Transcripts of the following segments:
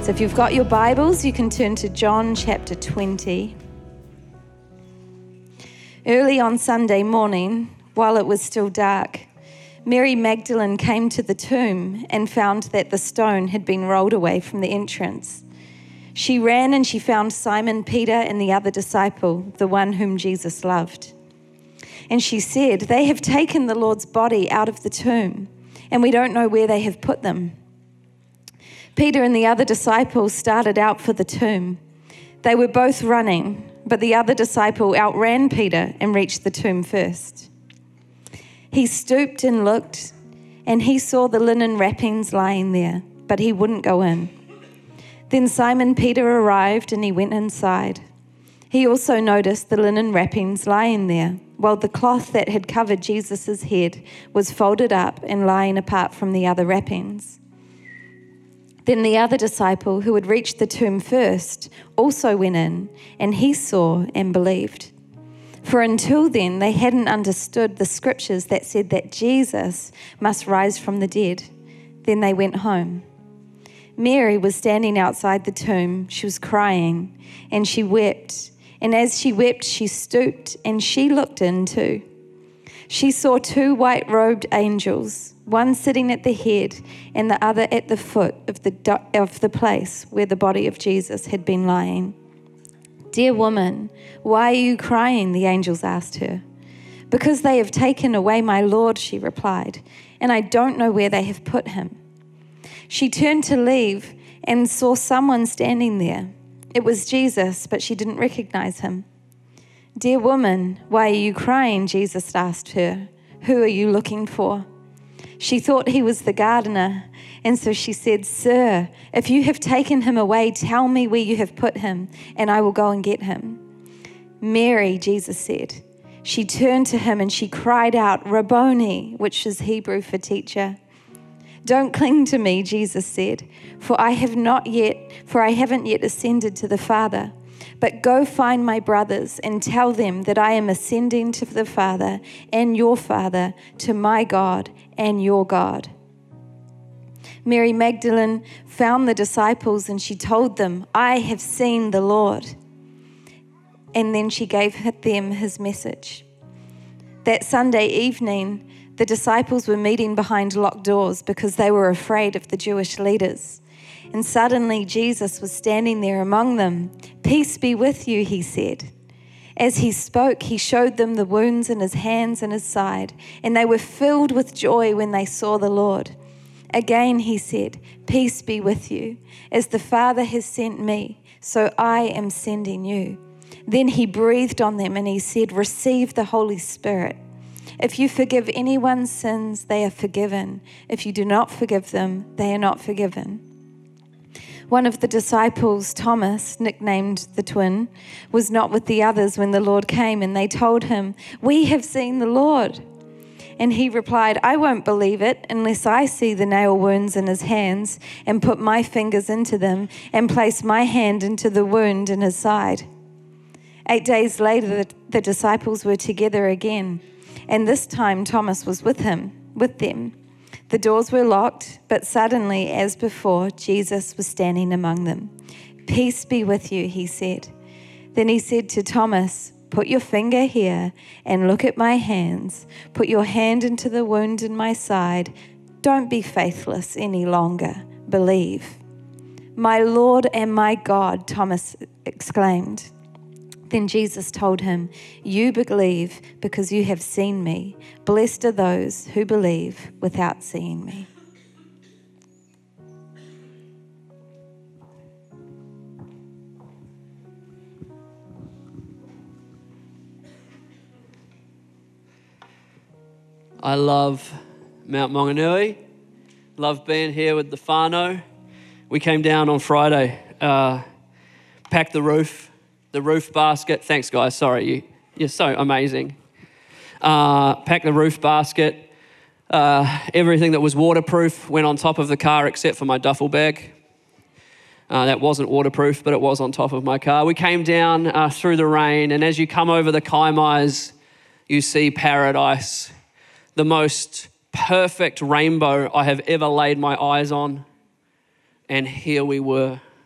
So if you've got your Bibles, you can turn to John chapter 20. Early on Sunday morning, while it was still dark, Mary Magdalene came to the tomb and found that the stone had been rolled away from the entrance. She ran and she found Simon Peter and the other disciple, the one whom Jesus loved. And she said, "They have taken the Lord's body out of the tomb, and we don't know where they have put them." Peter and the other disciple started out for the tomb. They were both running, but the other disciple outran Peter and reached the tomb first. He stooped and looked, and he saw the linen wrappings lying there, but he wouldn't go in. Then Simon Peter arrived and he went inside. He also noticed the linen wrappings lying there, while the cloth that had covered Jesus' head was folded up and lying apart from the other wrappings. Then the other disciple, who had reached the tomb first, also went in, and he saw and believed. For until then, they hadn't understood the scriptures that said that Jesus must rise from the dead. Then they went home. Mary was standing outside the tomb. She was crying, and she wept. And as she wept, she stooped, and she looked in too. She saw two white-robed angels, one sitting at the head and the other at the foot of the place where the body of Jesus had been lying. "Dear woman, why are you crying?" the angels asked her. "Because they have taken away my Lord," she replied, "and I don't know where they have put him." She turned to leave and saw someone standing there. It was Jesus, but she didn't recognize him. "Dear woman, why are you crying?" Jesus asked her. "Who are you looking for?" She thought he was the gardener, and so she said, "Sir, if you have taken him away, tell me where you have put him, and I will go and get him." "Mary," Jesus said. She turned to him and she cried out, "Rabboni," which is Hebrew for teacher. "Don't cling to me," Jesus said, for I haven't yet ascended to the Father. But go find my brothers and tell them that I am ascending to the Father and your Father, to my God and your God." Mary Magdalene found the disciples and she told them, "I have seen the Lord." And then she gave them his message. That Sunday evening, the disciples were meeting behind locked doors because they were afraid of the Jewish leaders. And suddenly Jesus was standing there among them. "Peace be with you," he said. As he spoke, he showed them the wounds in his hands and his side, and they were filled with joy when they saw the Lord. Again he said, "Peace be with you. As the Father has sent me, so I am sending you." Then he breathed on them and he said, "Receive the Holy Spirit. If you forgive anyone's sins, they are forgiven. If you do not forgive them, they are not forgiven." One of the disciples, Thomas, nicknamed the twin, was not with the others when the Lord came, and they told him, "We have seen the Lord." And he replied, "I won't believe it unless I see the nail wounds in his hands and put my fingers into them and place my hand into the wound in his side." 8 days later, the disciples were together again, and this time Thomas was with them. The doors were locked, but suddenly, as before, Jesus was standing among them. "Peace be with you," he said. Then he said to Thomas, "Put your finger here and look at my hands. Put your hand into the wound in my side. Don't be faithless any longer. Believe." "My Lord and my God," Thomas exclaimed. Then Jesus told him, "You believe because you have seen me. Blessed are those who believe without seeing me." I love Mount Maunganui. Love being here with the whānau. We came down on Friday, packed the roof basket. Thanks, guys. Sorry, you're so amazing. Packed the roof basket. Everything that was waterproof went on top of the car except for my duffel bag. That wasn't waterproof, but it was on top of my car. We came down through the rain, and as you come over the Kaimais, you see paradise, the most perfect rainbow I have ever laid my eyes on. And here we were,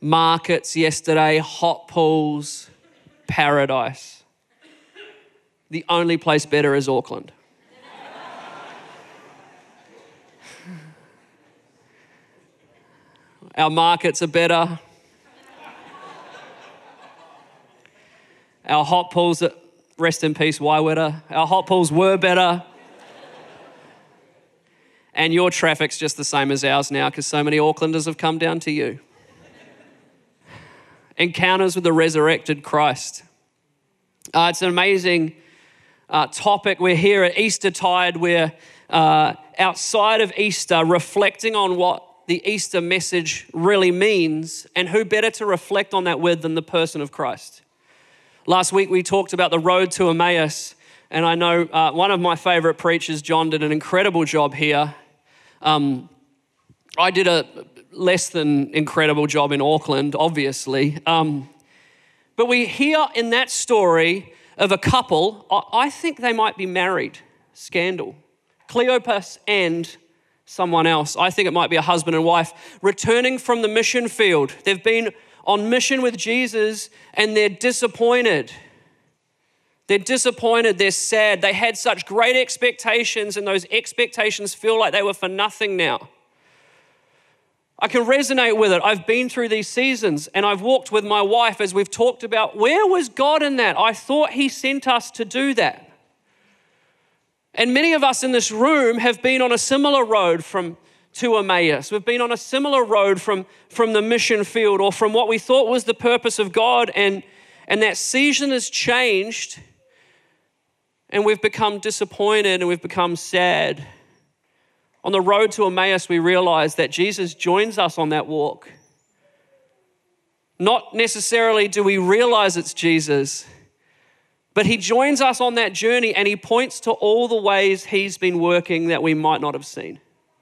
markets yesterday, hot pools, paradise. The only place better is Auckland. Our markets are better. Our hot pools, rest in peace, Wairara. Our hot pools were better. And your traffic's just the same as ours now because so many Aucklanders have come down to you. Encounters with the resurrected Christ. It's an amazing topic. We're here at Eastertide. We're outside of Easter, reflecting on what the Easter message really means, and who better to reflect on that with than the person of Christ. Last week we talked about the road to Emmaus, and I know one of my favorite preachers, John, did an incredible job here. I did a less than incredible job in Auckland, obviously. But we hear in that story of a couple, I think they might be married, scandal. Cleopas and someone else. I think it might be a husband and wife returning from the mission field. They've been on mission with Jesus and they're disappointed. They're disappointed, they're sad. They had such great expectations and those expectations feel like they were for nothing now. I can resonate with it. I've been through these seasons and I've walked with my wife as we've talked about, where was God in that? I thought he sent us to do that. And many of us in this room have been on a similar road to Emmaus. We've been on a similar road from the mission field or from what we thought was the purpose of God, and that season has changed and we've become disappointed and we've become sad. On the road to Emmaus, we realize that Jesus joins us on that walk. Not necessarily do we realize it's Jesus, but he joins us on that journey and he points to all the ways he's been working that we might not have seen.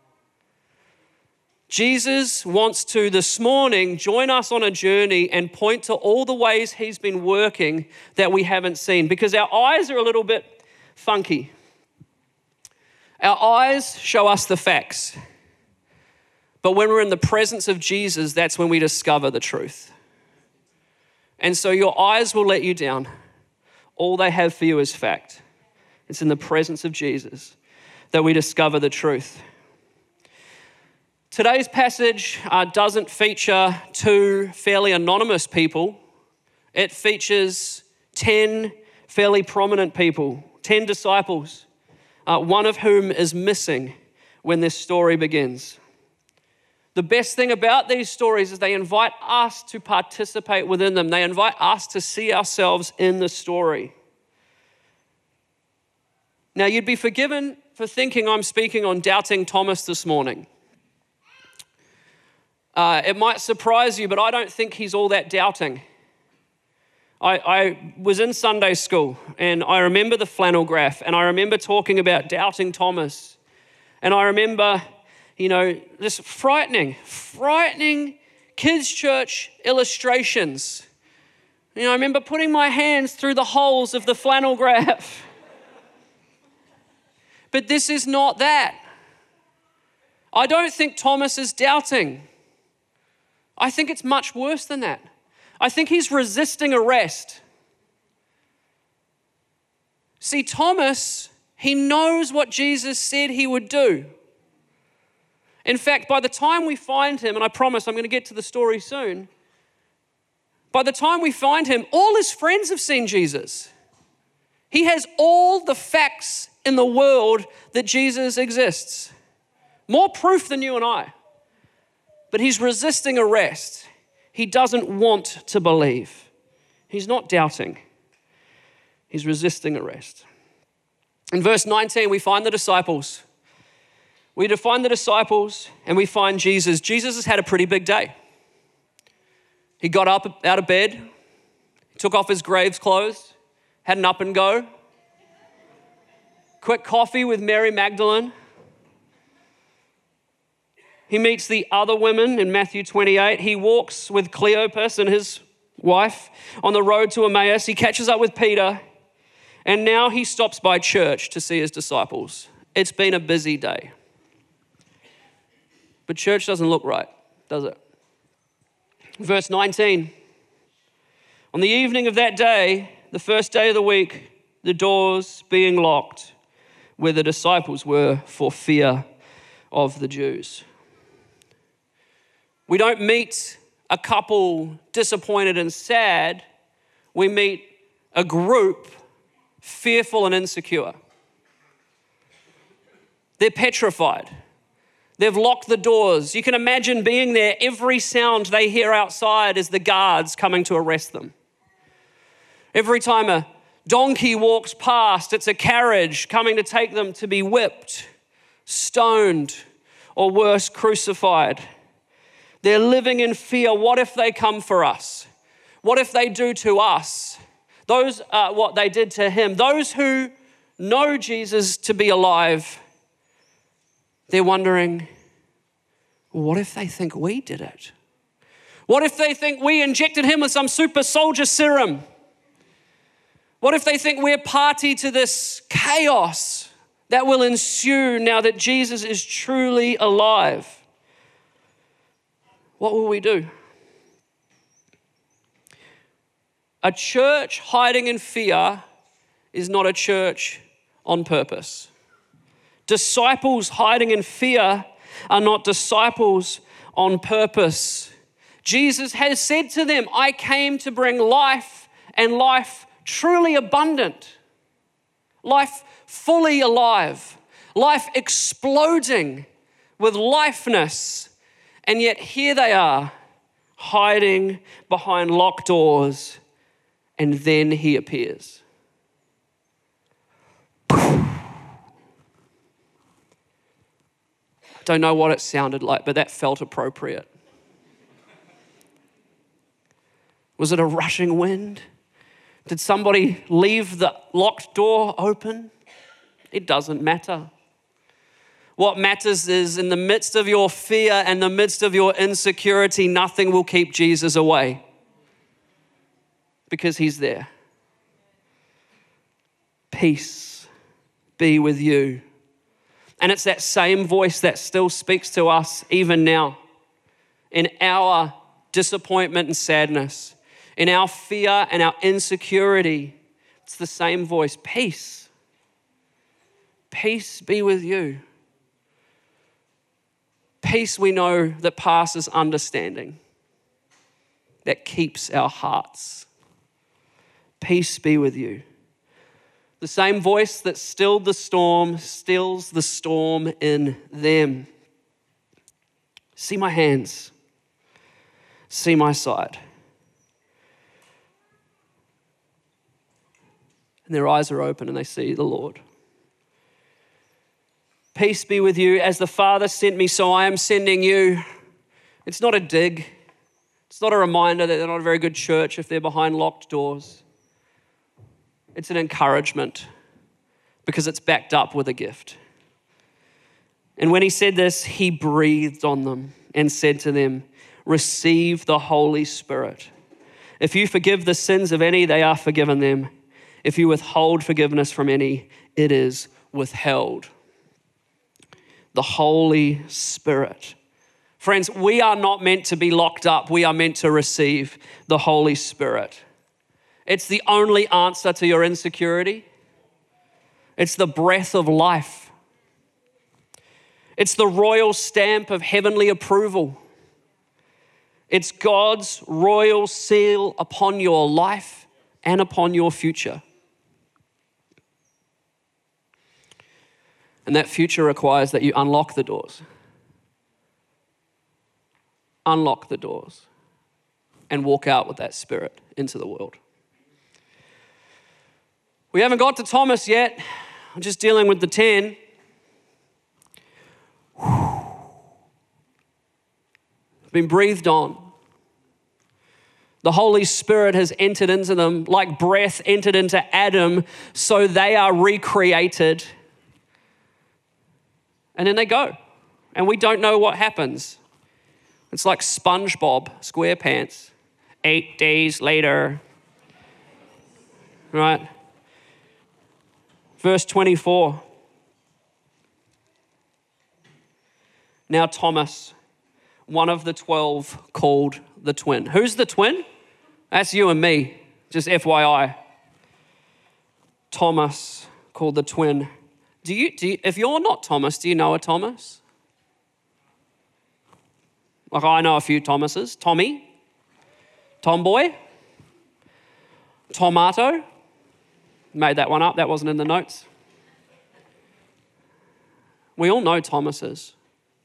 Jesus wants to, this morning, join us on a journey and point to all the ways he's been working that we haven't seen, because our eyes are a little bit funky. Our eyes show us the facts. But when we're in the presence of Jesus, that's when we discover the truth. And so your eyes will let you down. All they have for you is fact. It's in the presence of Jesus that we discover the truth. Today's passage doesn't feature two fairly anonymous people. It features 10 fairly prominent people, 10 disciples, one of whom is missing when this story begins. The best thing about these stories is they invite us to participate within them. They invite us to see ourselves in the story. Now, you'd be forgiven for thinking I'm speaking on doubting Thomas this morning. It might surprise you, but I don't think he's all that doubting. I was in Sunday school and I remember the flannel graph and I remember talking about doubting Thomas. And I remember, this frightening kids' church illustrations. I remember putting my hands through the holes of the flannel graph. But this is not that. I don't think Thomas is doubting. I think it's much worse than that. I think he's resisting arrest. See, Thomas, he knows what Jesus said he would do. In fact, by the time we find him, and I promise I'm going to get to the story soon, by the time we find him, all his friends have seen Jesus. He has all the facts in the world that Jesus exists. More proof than you and I. But he's resisting arrest. He doesn't want to believe. He's not doubting. He's resisting arrest. In verse 19, we find the disciples. We define the disciples and we find Jesus. Jesus has had a pretty big day. He got up out of bed, took off his grave's clothes, had an up and go. Quick coffee with Mary Magdalene. He meets the other women in Matthew 28. He walks with Cleopas and his wife on the road to Emmaus. He catches up with Peter, and now he stops by church to see his disciples. It's been a busy day. But church doesn't look right, does it? Verse 19. On the evening of that day, the first day of the week, the doors being locked where the disciples were for fear of the Jews. We don't meet a couple disappointed and sad. We meet a group fearful and insecure. They're petrified. They've locked the doors. You can imagine being there. Every sound they hear outside is the guards coming to arrest them. Every time a donkey walks past, it's a carriage coming to take them to be whipped, stoned, or worse, crucified. They're living in fear. What if they come for us? What if they do to us? Those are what they did to him. Those who know Jesus to be alive, they're wondering, what if they think we did it? What if they think we injected him with some super soldier serum? What if they think we're party to this chaos that will ensue now that Jesus is truly alive? What will we do? A church hiding in fear is not a church on purpose. Disciples hiding in fear are not disciples on purpose. Jesus has said to them, I came to bring life and life truly abundant, life fully alive, life exploding with lifeness. And yet here they are, hiding behind locked doors, and then he appears. I don't know what it sounded like, but that felt appropriate. Was it a rushing wind? Did somebody leave the locked door open? It doesn't matter. What matters is in the midst of your fear and the midst of your insecurity, nothing will keep Jesus away because he's there. Peace be with you. And it's that same voice that still speaks to us even now in our disappointment and sadness, in our fear and our insecurity. It's the same voice. Peace. Peace be with you. Peace we know that passes understanding, that keeps our hearts. Peace be with you. The same voice that stilled the storm stills the storm in them. See my hands. See my side. And their eyes are open and they see the Lord. Peace be with you. As the Father sent me, so I am sending you. It's not a dig. It's not a reminder that they're not a very good church if they're behind locked doors. It's an encouragement because it's backed up with a gift. And when he said this, he breathed on them and said to them, receive the Holy Spirit. If you forgive the sins of any, they are forgiven them. If you withhold forgiveness from any, it is withheld. The Holy Spirit. Friends, we are not meant to be locked up. We are meant to receive the Holy Spirit. It's the only answer to your insecurity. It's the breath of life. It's the royal stamp of heavenly approval. It's God's royal seal upon your life and upon your future. And that future requires that you unlock the doors. Unlock the doors and walk out with that Spirit into the world. We haven't got to Thomas yet. I'm just dealing with the 10. Been breathed on. The Holy Spirit has entered into them like breath entered into Adam, so they are recreated. And then they go. And we don't know what happens. It's like SpongeBob SquarePants. 8 days later. Right? Verse 24. Now Thomas, one of the 12, called the twin. Who's the twin? That's you and me, just FYI. Thomas, called the twin. Do you, if you're not Thomas, do you know a Thomas? Like I know a few Thomases. Tommy, Tomboy, Tomato. Made that one up, that wasn't in the notes. We all know Thomases.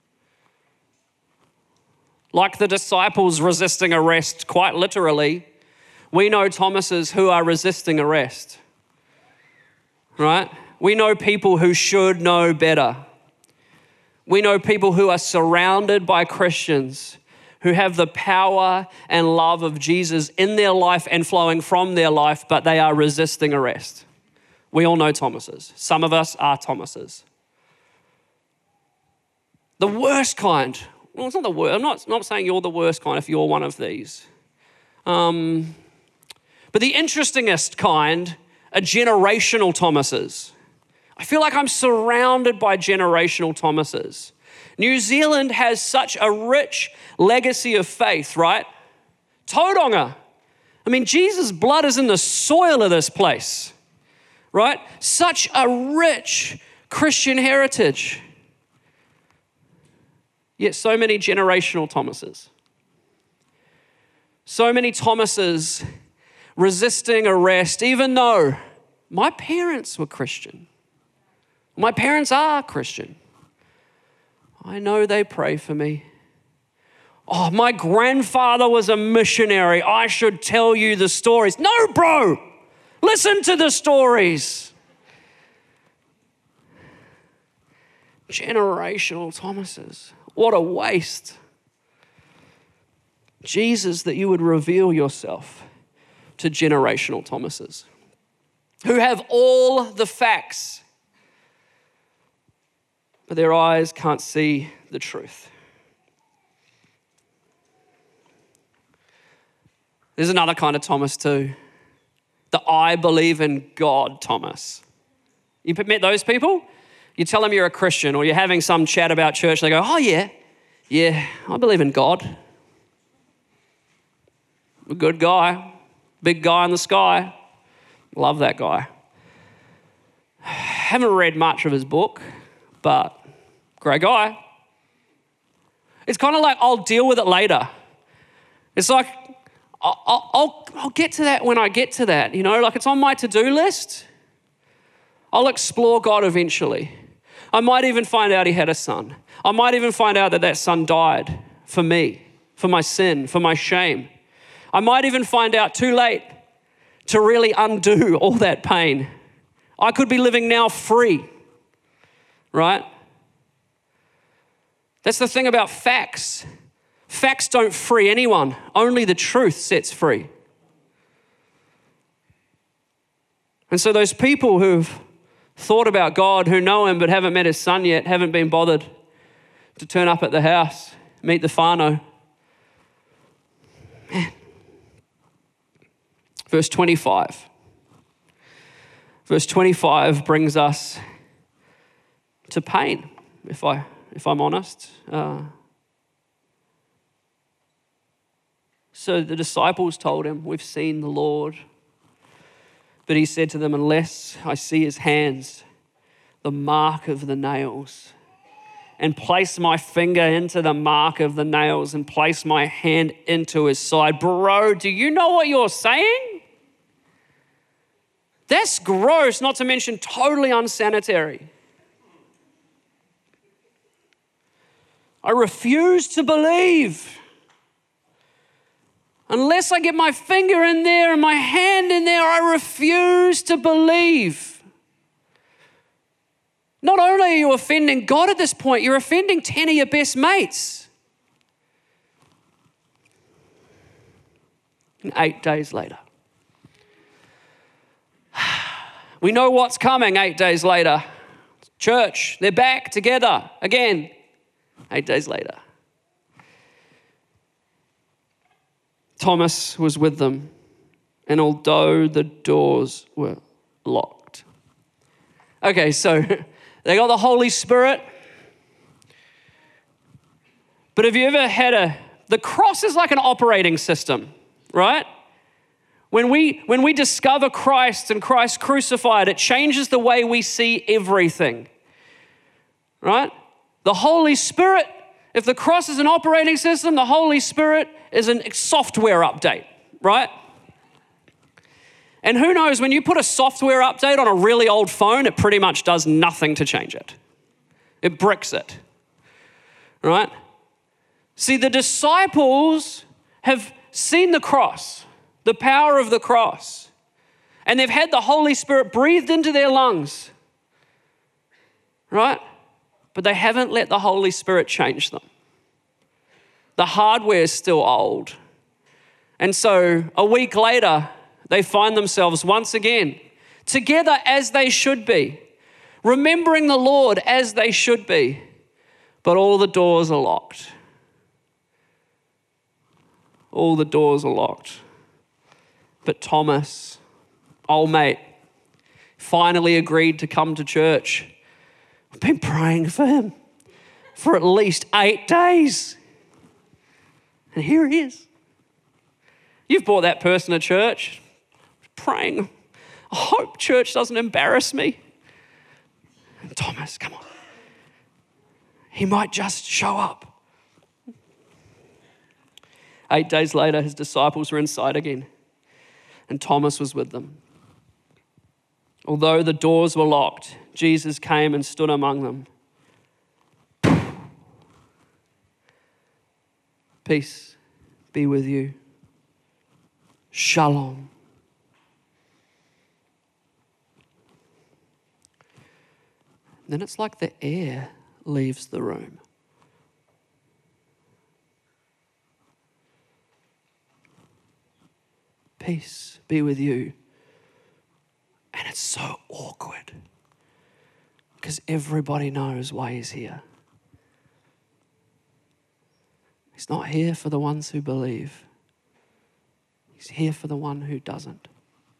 Like the disciples resisting arrest, quite literally, we know Thomases who are resisting arrest, right? We know people who should know better. We know people who are surrounded by Christians who have the power and love of Jesus in their life and flowing from their life, but they are resisting arrest. We all know Thomases. Some of us are Thomases. The worst kind. Well, it's not the worst. I'm not saying you're the worst kind if you're one of these. But the interestingest kind are generational Thomases. I feel like I'm surrounded by generational Thomases. New Zealand has such a rich legacy of faith, right? Tauranga. I mean, Jesus' blood is in the soil of this place, right? Such a rich Christian heritage. Yet so many generational Thomases. So many Thomases resisting arrest, even though my parents were Christian. My parents are Christian. I know they pray for me. Oh, my grandfather was a missionary. I should tell you the stories. No, bro. Listen to the stories. Generational Thomases. What a waste. Jesus, that you would reveal yourself to generational Thomases who have all the facts, but their eyes can't see the truth. There's another kind of Thomas too. The I believe in God Thomas. You met those people? You tell them you're a Christian or you're having some chat about church. They go, oh yeah, I believe in God. A good guy, big guy in the sky. Love that guy. Haven't read much of his book, but great guy. It's kind of like I'll deal with it later. It's like I'll get to that when I get to that, you know, like it's on my to-do list. I'll explore God eventually. I might even find out he had a son. I might even find out that son died for me, for my sin, for my shame. I might even find out too late to really undo all that pain. I could be living now free, right? That's the thing about facts. Facts don't free anyone. Only the truth sets free. And so those people who've thought about God, who know him but haven't met his son yet, haven't been bothered to turn up at the house, meet the whānau. Man. Verse 25. Verse 25 brings us to pain, if I'm honest. So the disciples told him, we've seen the Lord. But he said to them, unless I see his hands, the mark of the nails, and place my finger into the mark of the nails and place my hand into his side. Bro, do you know what you're saying? That's gross, not to mention totally unsanitary. I refuse to believe. Unless I get my finger in there and my hand in there, I refuse to believe. Not only are you offending God at this point, you're offending 10 of your best mates. And 8 days later. We know what's coming 8 days later. Church, they're back together again 8 days later. Thomas was with them, and although the doors were locked. Okay, so they got the Holy Spirit. But have you ever had a the cross is like an operating system, right? When we discover Christ and Christ crucified, it changes the way we see everything, right? The Holy Spirit, if the cross is an operating system, the Holy Spirit is a software update, right? And who knows, when you put a software update on a really old phone, it pretty much does nothing to change it. It bricks it, right? See, the disciples have seen the cross, the power of the cross, and they've had the Holy Spirit breathed into their lungs, right? But they haven't let the Holy Spirit change them. The hardware is still old. And so a week later, they find themselves once again together as they should be, remembering the Lord as they should be, but all the doors are locked. All the doors are locked. But Thomas, old mate, finally agreed to come to church. I've been praying for him for at least 8 days. And here he is. You've brought that person to church, praying, I hope church doesn't embarrass me. And Thomas, come on. He might just show up. 8 days later, his disciples were inside again, and Thomas was with them. Although the doors were locked, Jesus came and stood among them. Peace be with you. Shalom. Then it's like the air leaves the room. Peace be with you. And it's so awkward because everybody knows why he's here. He's not here for the ones who believe. He's here for the one who doesn't.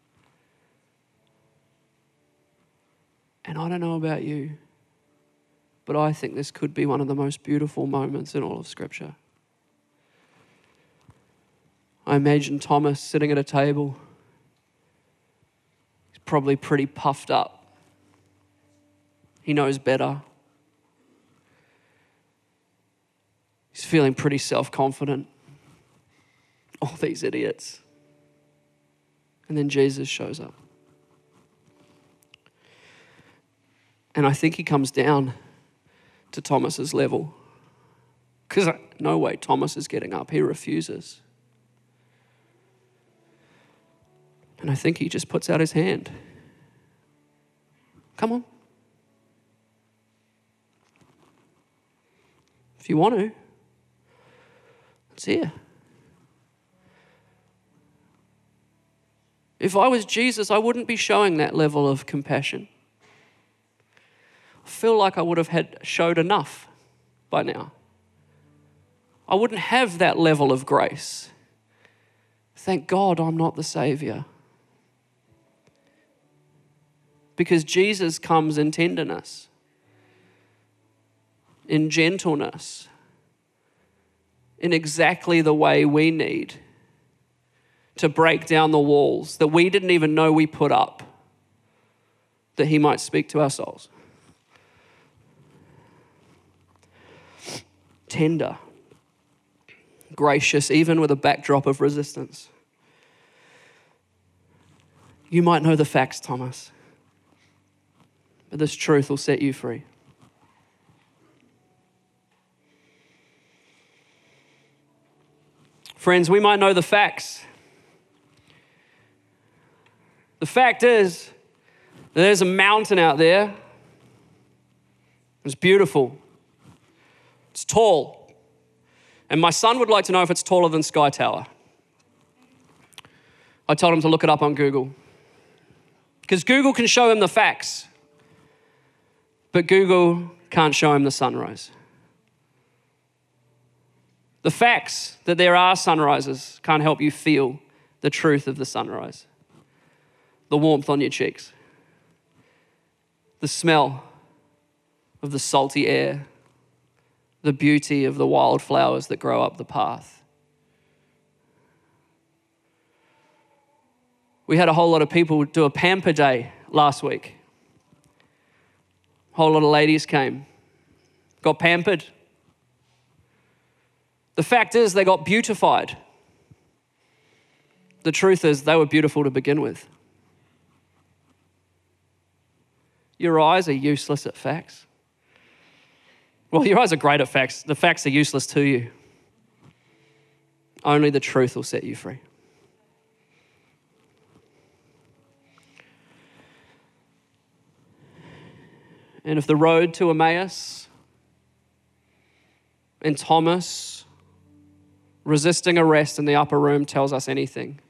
And I don't know about you, but I think this could be one of the most beautiful moments in all of Scripture. I imagine Thomas sitting at a table. He's probably pretty puffed up. He knows better. He's feeling pretty self-confident. All these idiots. And then Jesus shows up. And I think he comes down to Thomas's level. Because no way Thomas is getting up. He refuses. And I think he just puts out his hand. Come on. If you want to, it's here. If I was Jesus, I wouldn't be showing that level of compassion. I feel like I would have showed enough by now. I wouldn't have that level of grace. Thank God I'm not the Savior. Because Jesus comes in tenderness, in gentleness, in exactly the way we need to break down the walls that we didn't even know we put up, that he might speak to our souls. Tender, gracious, even with a backdrop of resistance. You might know the facts, Thomas, but this truth will set you free. Friends, we might know the facts. The fact is that there's a mountain out there. It's beautiful. It's tall. And my son would like to know if it's taller than Sky Tower. I told him to look it up on Google. Because Google can show him the facts, but Google can't show him the sunrise. The facts that there are sunrises can't help you feel the truth of the sunrise. The warmth on your cheeks. The smell of the salty air. The beauty of the wildflowers that grow up the path. We had a whole lot of people do a pamper day last week. A whole lot of ladies came, got pampered. The fact is they got beautified. The truth is they were beautiful to begin with. Your eyes are useless at facts. Well, your eyes are great at facts. The facts are useless to you. Only the truth will set you free. And if the road to Emmaus and Thomas resisting arrest in the upper room tells us anything,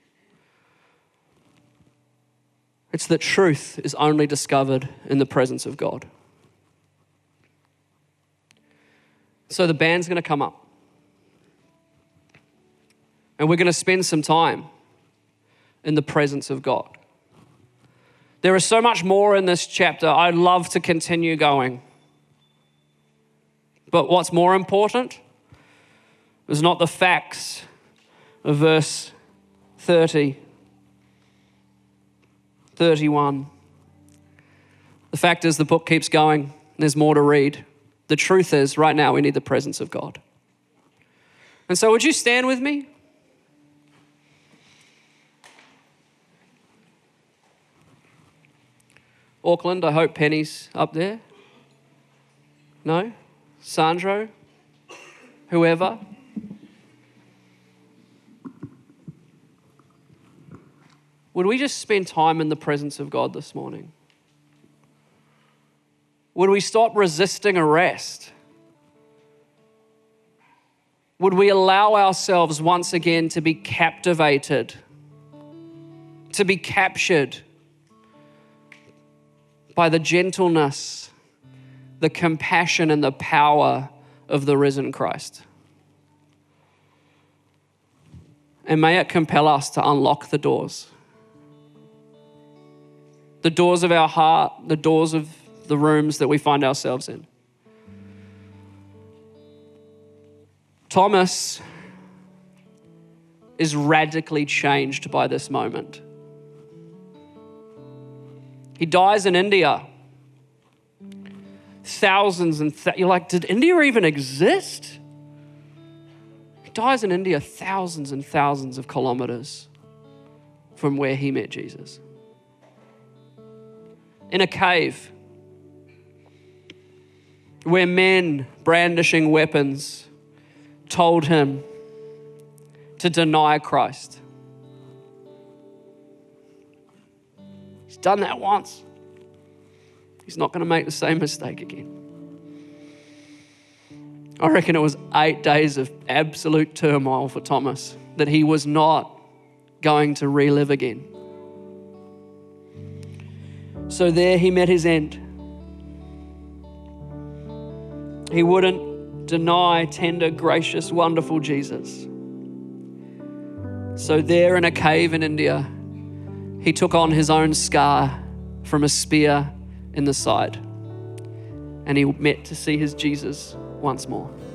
it's that truth is only discovered in the presence of God. So the band's going to come up. And we're going to spend some time in the presence of God. There is so much more in this chapter. I'd love to continue going. But what's more important is not the facts of verse 30, 31. The fact is the book keeps going. There's more to read. The truth is right now we need the presence of God. And so would you stand with me? Auckland, I hope Penny's up there. No? Sandro? Whoever? Would we just spend time in the presence of God this morning? Would we stop resisting arrest? Would we allow ourselves once again to be captivated, to be captured by the gentleness, the compassion, and the power of the risen Christ? And may it compel us to unlock the doors of our heart, the doors of the rooms that we find ourselves in. Thomas is radically changed by this moment. He dies in India. Thousands and you're like, did India even exist? He dies in India thousands and thousands of kilometers from where he met Jesus. In a cave where men brandishing weapons told him to deny Christ. He's done that once. He's not going to make the same mistake again. I reckon it was 8 days of absolute turmoil for Thomas that he was not going to relive again. So there he met his end. He wouldn't deny tender, gracious, wonderful Jesus. So there in a cave in India, he took on his own scar from a spear in the side, and he met to see his Jesus once more.